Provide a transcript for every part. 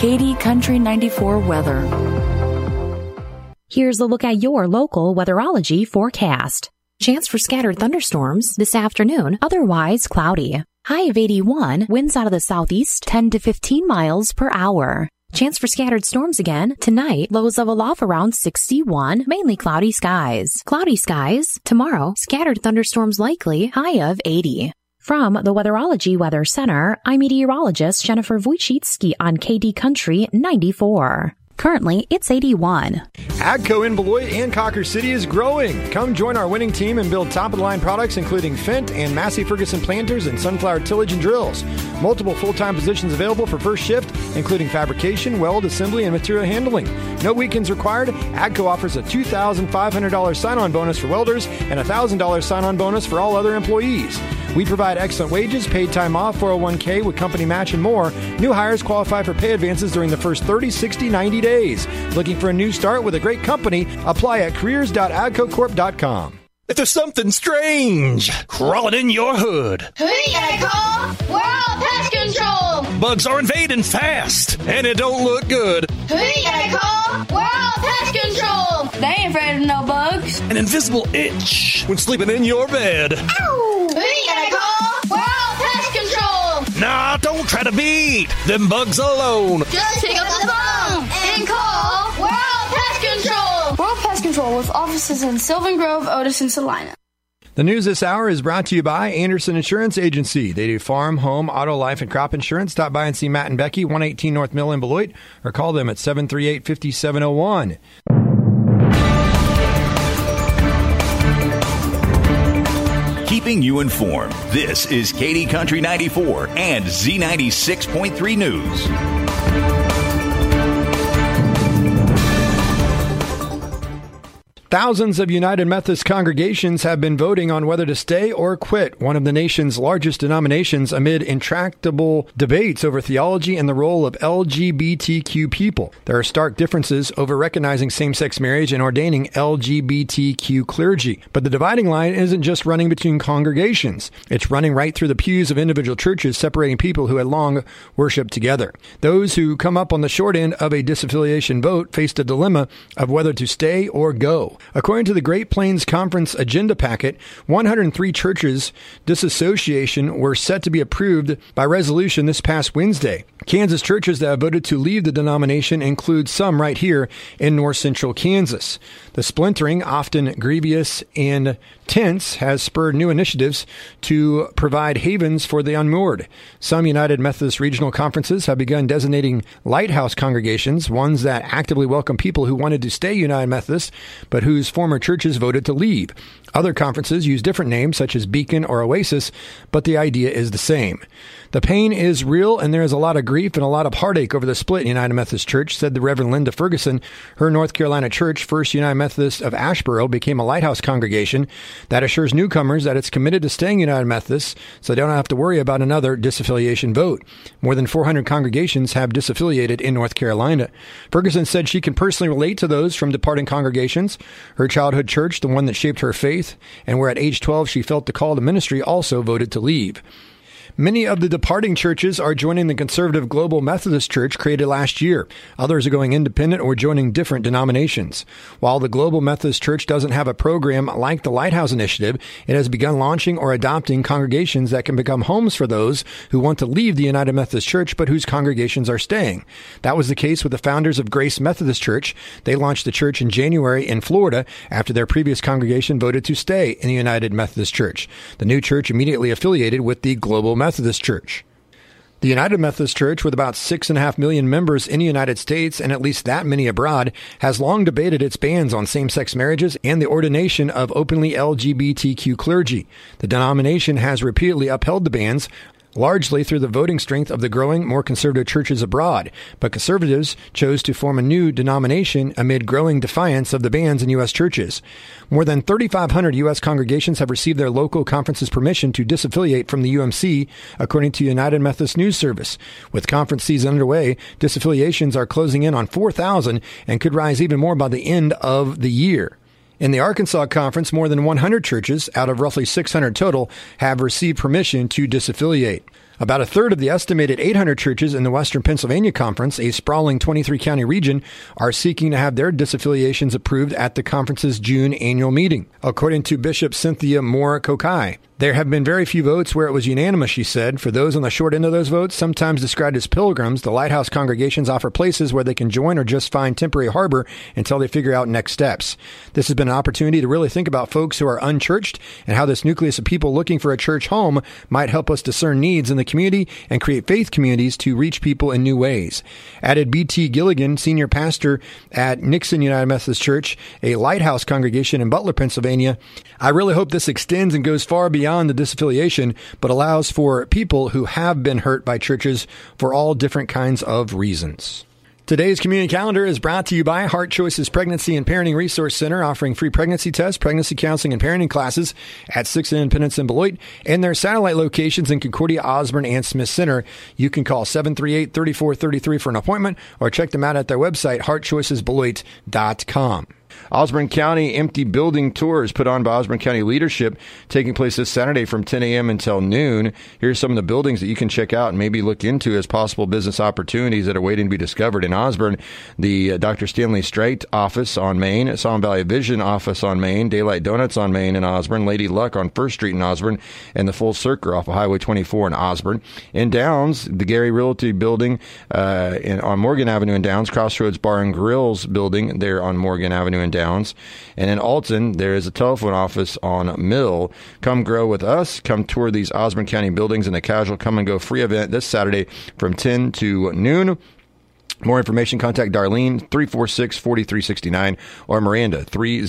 KD Country 94 weather. Here's a look at your local weatherology forecast. Chance for scattered thunderstorms this afternoon, otherwise cloudy. High of 81, winds out of the southeast 10 to 15 miles per hour. Chance for scattered storms again tonight, lows level off around 61, mainly cloudy skies. Cloudy skies tomorrow, scattered thunderstorms likely, high of 80. From the Weatherology Weather Center, I'm meteorologist Jennifer Wojcicki on KD Country 94. Currently, it's 81. AGCO in Beloit and Cawker City is growing. Come join our winning team and build top-of-the-line products including Fendt and Massey Ferguson planters and sunflower tillage and drills. Multiple full-time positions available for first shift, including fabrication, weld, assembly, and material handling. No weekends required. AGCO offers a $2,500 sign-on bonus for welders and a $1,000 sign-on bonus for all other employees. We provide excellent wages, paid time off, 401k with company match, and more. New hires qualify for pay advances during the first 30, 60, 90 days. Looking for a new start with a great company? Apply at careers.agcocorp.com. If there's something strange crawling in your hood, who you gonna call? We're all pest control. Bugs are invading fast, and it don't look good. Who you gonna call? We're all pest control. They ain't afraid of no bugs. An invisible itch when sleeping in your bed. Ow! Who you gonna call? We're all pest control. Nah, don't try to beat them bugs alone. Just pick up the phone and call We're all pest control. We're all pest control with offices in Sylvan Grove, Otis, and Salina. The news this hour is brought to you by Anderson Insurance Agency. They do farm, home, auto, life, and crop insurance. Stop by and see Matt and Becky, 118 North Mill in Beloit, or call them at 738-5701. Keeping you informed, this is KD Country 94 and Z96.3 News. Thousands of United Methodist congregations have been voting on whether to stay or quit one of the nation's largest denominations amid intractable debates over theology and the role of LGBTQ people. There are stark differences over recognizing same-sex marriage and ordaining LGBTQ clergy. But the dividing line isn't just running between congregations. It's running right through the pews of individual churches, separating people who had long worshiped together. Those who come up on the short end of a disaffiliation vote faced a dilemma of whether to stay or go. According to the Great Plains Conference agenda packet, 103 churches disassociation were set to be approved by resolution this past Wednesday. Kansas churches that have voted to leave the denomination include some right here in north central Kansas. The splintering, often grievous and tense, has spurred new initiatives to provide havens for the unmoored. Some United Methodist regional conferences have begun designating lighthouse congregations, ones that actively welcome people who wanted to stay United Methodist, but whose former churches voted to leave. Other conferences use different names, such as Beacon or Oasis, but the idea is the same. The pain is real, and there is a lot of grief and a lot of heartache over the split in United Methodist Church, said the Reverend Linda Ferguson. Her North Carolina church, First United Methodist of Asheboro, became a lighthouse congregation that assures newcomers that it's committed to staying United Methodist, so they don't have to worry about another disaffiliation vote. More than 400 congregations have disaffiliated in North Carolina. Ferguson said she can personally relate to those from departing congregations. Her childhood church, the one that shaped her faith, and where at age 12 she felt the call to ministry, also voted to leave. Many of the departing churches are joining the conservative Global Methodist Church created last year. Others are going independent or joining different denominations. While the Global Methodist Church doesn't have a program like the Lighthouse Initiative, it has begun launching or adopting congregations that can become homes for those who want to leave the United Methodist Church but whose congregations are staying. That was the case with the founders of Grace Methodist Church. They launched the church in January in Florida after their previous congregation voted to stay in the United Methodist Church. The new church immediately affiliated with the Global Methodist Church. The United Methodist Church, with about 6.5 million members in the United States and at least that many abroad, has long debated its bans on same-sex marriages and the ordination of openly LGBTQ clergy. The denomination has repeatedly upheld the bans, largely through the voting strength of the growing, more conservative churches abroad. But conservatives chose to form a new denomination amid growing defiance of the bans in U.S. churches. More than 3,500 U.S. congregations have received their local conference's permission to disaffiliate from the UMC, according to United Methodist News Service. With conference season underway, disaffiliations are closing in on 4,000 and could rise even more by the end of the year. In the Arkansas Conference, more than 100 churches, out of roughly 600 total, have received permission to disaffiliate. About a third of the estimated 800 churches in the Western Pennsylvania Conference, a sprawling 23-county region, are seeking to have their disaffiliations approved at the conference's June annual meeting, according to Bishop Cynthia Moore Kokai. There have been very few votes where it was unanimous, she said. For those on the short end of those votes, sometimes described as pilgrims, the Lighthouse congregations offer places where they can join or just find temporary harbor until they figure out next steps. This has been an opportunity to really think about folks who are unchurched and how this nucleus of people looking for a church home might help us discern needs in the community and create faith communities to reach people in new ways. Added B.T. Gilligan, senior pastor at Nixon United Methodist Church, a Lighthouse congregation in Butler, Pennsylvania. I really hope this extends and goes far beyond the disaffiliation, but allows for people who have been hurt by churches for all different kinds of reasons. Today's community calendar is brought to you by Heart Choices Pregnancy and Parenting Resource Center, offering free pregnancy tests, pregnancy counseling, and parenting classes at 6 Independence in Beloit and their satellite locations in Concordia, Osborne, and Smith Center. You can call 738-3433 for an appointment or check them out at their website, heartchoicesbeloit.com. Osborne County Empty Building Tour is put on by Osborne County leadership, taking place this Saturday from 10 a.m. until noon. Here's some of the buildings that you can check out and maybe look into as possible business opportunities that are waiting to be discovered in Osborne. The Dr. Stanley Straight office on Main, Salmon Valley Vision office on Main, Daylight Donuts on Main in Osborne, Lady Luck on 1st Street in Osborne, and the Full Circle off of Highway 24 in Osborne. In Downs, the Gary Realty building on Morgan Avenue in Downs, Crossroads Bar and Grills building there on Morgan Avenue in Downs. And in Alton, there is a telephone office on Mill. Come grow with us. Come tour these Osborne County buildings in a casual come-and-go free event this Saturday from 10 to noon. More information, contact Darlene, 346-4369, or Miranda,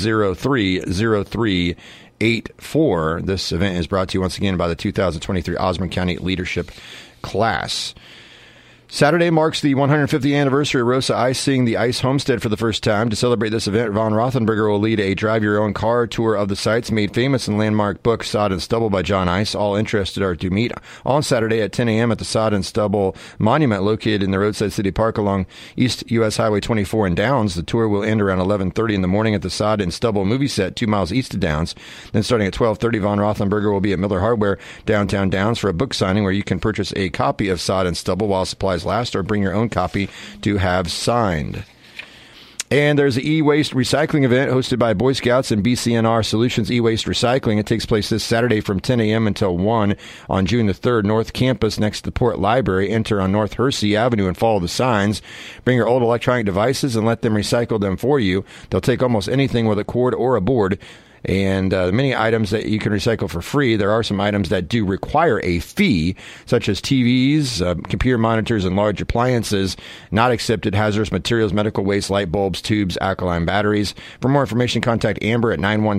303-0384. This event is brought to you once again by the 2023 Osborne County Leadership Class. Saturday marks the 150th anniversary of Rosa Ice seeing the Ice Homestead for the first time. To celebrate this event, Von Rothenberger will lead a drive-your-own-car tour of the sites made famous in landmark book Sod and Stubble by John Ice. All interested are to meet on Saturday at 10 a.m. at the Sod and Stubble Monument located in the Roadside City Park along East U.S. Highway 24 in Downs. The tour will end around 11:30 in the morning at the Sod and Stubble movie set 2 miles east of Downs. Then starting at 12:30, Von Rothenberger will be at Miller Hardware downtown Downs for a book signing where you can purchase a copy of Sod and Stubble while supplies last, or bring your own copy to have signed. And there's an e-waste recycling event hosted by Boy Scouts and BCNR Solutions E-Waste Recycling. It takes place this Saturday from 10 a.m. until 1 on June the 3rd, North Campus next to the Port Library. Enter on North Hersey Avenue and follow the signs. Bring your old electronic devices and let them recycle them for you. They'll take almost anything with a cord or a board. And many items that you can recycle for free. There are some items that do require a fee, such as TVs, computer monitors, and large appliances. Not accepted hazardous materials, medical waste, light bulbs, tubes, alkaline batteries. For more information, contact Amber at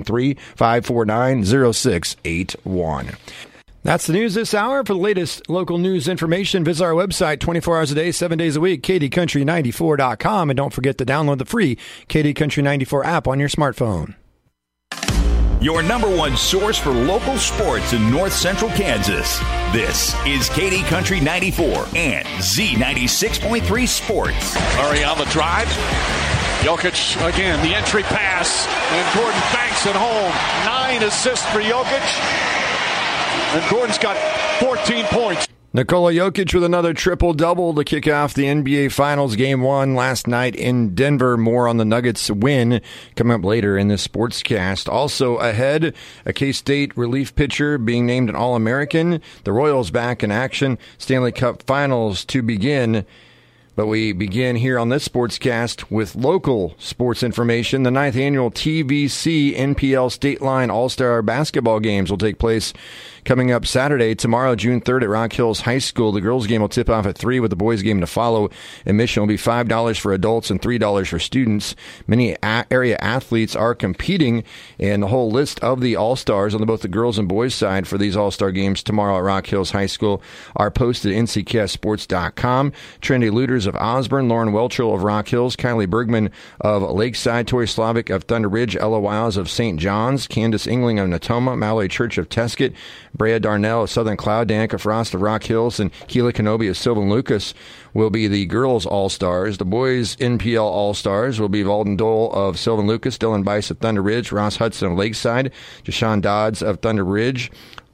913-549-0681. That's the news this hour. For the latest local news information, visit our website 24 hours a day, 7 days a week, KDCountry94.com. And don't forget to download the free KD Country 94 app on your smartphone. Your number one source for local sports in north central Kansas. This is KD Country 94 and Z96.3 Sports. Murray on the drive. Jokic again, the entry pass, and Gordon banks it home. 9 assists for Jokic, and Gordon's got 14 points. Nikola Jokic with another triple-double to kick off the NBA Finals Game 1 last night in Denver. More on the Nuggets win coming up later in this sportscast. Also ahead, a K-State relief pitcher being named an All-American. The Royals back in action. Stanley Cup Finals to begin. But we begin here on this sportscast with local sports information. The 9th annual TVC NPL State Line All-Star Basketball Games will take place coming up Saturday, tomorrow, June 3rd at Rock Hills High School. The girls' game will tip off at 3 with the boys' game to follow. Admission will be $5 for adults and $3 for students. Many area athletes are competing, and the whole list of the All-Stars on both the girls' and boys' side for these All-Star games tomorrow at Rock Hills High School are posted at ncksports.com. Trendy Looters of Osborne, Lauren Welchel of Rock Hills, Kylie Bergman of Lakeside, Tori Slavic of Thunder Ridge, Ella Wiles of St. John's, Candace Engling of Natoma, Mallory Church of Tesket, Brea Darnell of Southern Cloud, Danica Frost of Rock Hills, and Keela Kenobi of Sylvan Lucas will be the girls' All-Stars. The boys' NPL All-Stars will be Valden Dole of Sylvan Lucas, Dylan Bice of Thunder Ridge, Ross Hudson of Lakeside, Jashawn Dodds of Thunder Ridge,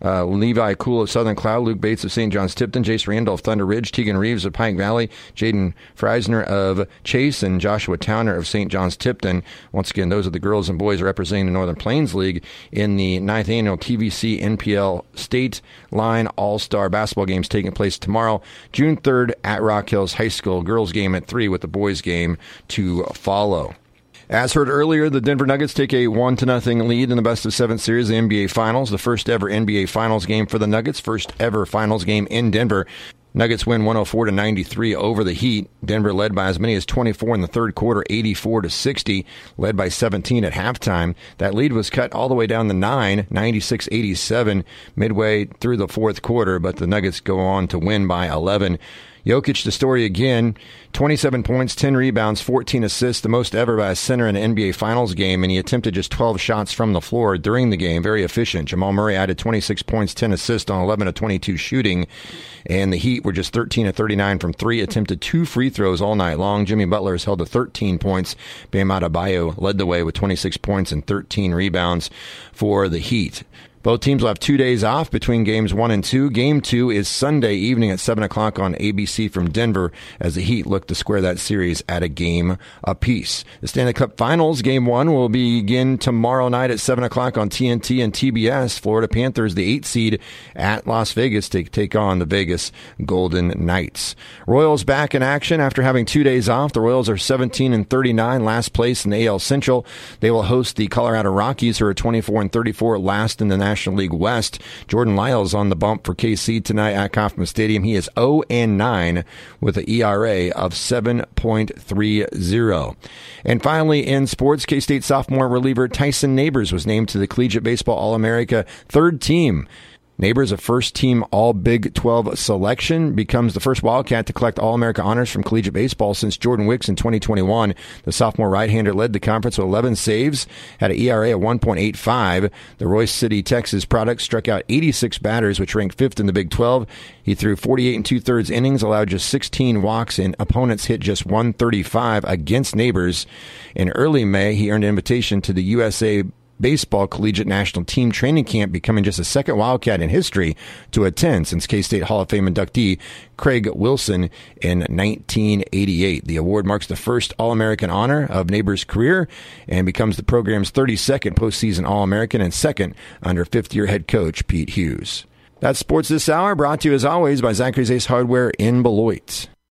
Levi Cool of Southern Cloud, Luke Bates of St. John's Tipton, Jace Randall of Thunder Ridge, Tegan Reeves of Pike Valley, Jaden Freisner of Chase, and Joshua Towner of St. John's Tipton. Once again, those are the girls and boys representing the Northern Plains League in the 9th annual TVC NPL State Line All-Star Basketball Games taking place tomorrow, June 3rd at Rock Hills High School. Girls game at 3 with the boys game to follow. As heard earlier, the Denver Nuggets take a 1-0 lead in the best-of-7 series of the NBA Finals, the first-ever NBA Finals game for the Nuggets, first-ever Finals game in Denver. Nuggets win 104-93 over the Heat. Denver led by as many as 24 in the third quarter, 84-60, led by 17 at halftime. That lead was cut all the way down to 9, 96-87, midway through the fourth quarter, but the Nuggets go on to win by 11. Jokic, the story again, 27 points, 10 rebounds, 14 assists, the most ever by a center in an NBA Finals game, and he attempted just 12 shots from the floor during the game. Very efficient. Jamal Murray added 26 points, 10 assists on 11 of 22 shooting, and the Heat were just 13 of 39 from 3, attempted 2 free throws all night long. Jimmy Butler has held to 13 points. Bam Adebayo led the way with 26 points and 13 rebounds for the Heat. Both teams will have 2 days off between games 1 and 2. Game 2 is Sunday evening at 7 o'clock on ABC from Denver as the Heat look to square that series at a game apiece. The Stanley Cup Finals, Game 1, will begin tomorrow night at 7 o'clock on TNT and TBS. Florida Panthers, the 8th seed at Las Vegas, to take on the Vegas Golden Knights. Royals back in action after having 2 days off. The Royals are 17-39, last place in the AL Central. They will host the Colorado Rockies, who are 24-34, last in the National League West. Jordan Lyles on the bump for KC tonight at Kauffman Stadium. He is 0-9 with an ERA of 7.30. And finally, in sports, K-State sophomore reliever Tyson Neighbors was named to the Collegiate Baseball All-America third team. Neighbors, a first-team All-Big 12 selection, becomes the first Wildcat to collect All-America honors from collegiate baseball since Jordan Wicks in 2021. The sophomore right-hander led the conference with 11 saves, had an ERA of 1.85. The Royce City, Texas product struck out 86 batters, which ranked 5th in the Big 12. He threw 48 2/3 innings, allowed just 16 walks, and opponents hit just 135 against Neighbors. In early May, he earned an invitation to the USA Baseball Collegiate National Team Training Camp, becoming just the second Wildcat in history to attend since K-State Hall of Fame inductee Craig Wilson in 1988. The award marks the first All-American honor of Neighbors' career and becomes the program's 32nd postseason All-American and second under fifth-year head coach Pete Hughes. That's Sports This Hour, brought to you as always by Zachary's Ace Hardware in Beloit.